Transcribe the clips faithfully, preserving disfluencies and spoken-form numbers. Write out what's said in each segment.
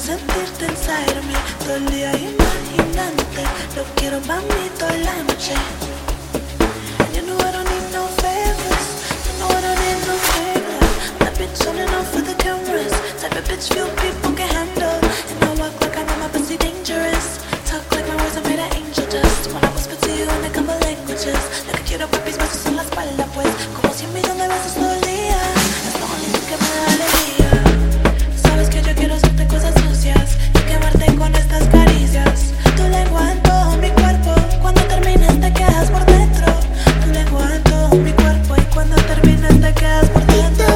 sentirte inside of me. Todo el día imaginante, lo quiero pa' mí toda la noche. And you know I don't need no favors, you know I don't need no favors. That bitch running off with the cameras, type of bitch few people can handle. And I walk like I know my pussy dangerous, talk like my words are made of angel dust. When I whisper to you in a couple languages, lo que quiero papis besos en la espalda pues, como cien millones de besos todo el día. Es lo único que me da alegría. Sabes que yo quiero hacerte cosas sucias y quemarte con estas caricias. Tu lengua en todo mi cuerpo, cuando termines te quedas por dentro. Tu lengua en todo mi cuerpo y cuando termines te quedas por dentro.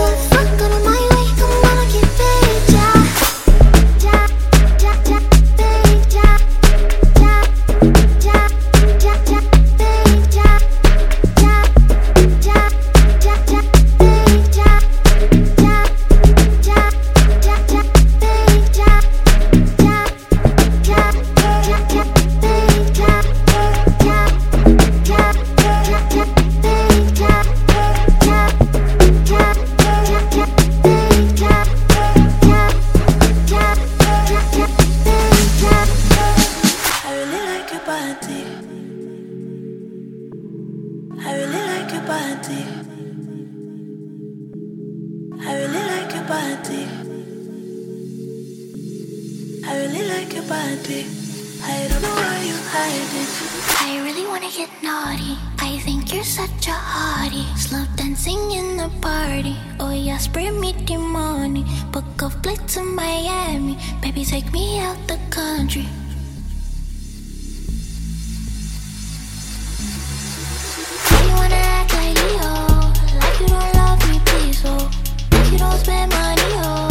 I really like your body. I really like your body. I really like your body. I don't know why you hide it. I really wanna get naughty. I think you're such a hottie. Slow dancing in the party. Oh yeah, spray me the money. Book of flights to Miami. Baby, take me out the country. You wanna act like Leo, like you don't love me, please, oh. Like you don't spend money, oh.